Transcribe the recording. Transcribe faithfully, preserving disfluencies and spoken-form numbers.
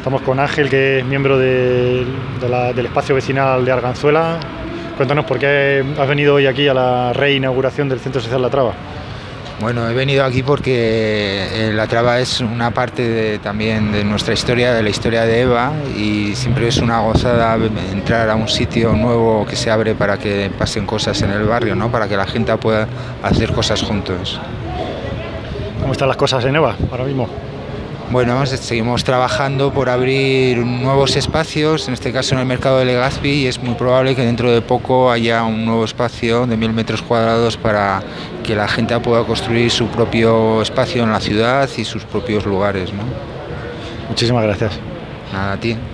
Estamos con Ángel, que es miembro de, de la, del espacio vecinal de Arganzuela. Cuéntanos por qué has venido hoy aquí a la reinauguración del Centro Social La Traba. Bueno, he venido aquí porque La Traba es una parte de, también de nuestra historia, de la historia de Eva, y siempre es una gozada entrar a un sitio nuevo que se abre para que pasen cosas en el barrio, ¿no? Para que la gente pueda hacer cosas juntos. ¿Cómo están las cosas en Eva ahora mismo? Bueno, seguimos trabajando por abrir nuevos espacios, en este caso en el mercado de Legazpi, y es muy probable que dentro de poco haya un nuevo espacio de mil metros cuadrados para que la gente pueda construir su propio espacio en la ciudad y sus propios lugares, ¿no? Muchísimas gracias. Nada, a ti.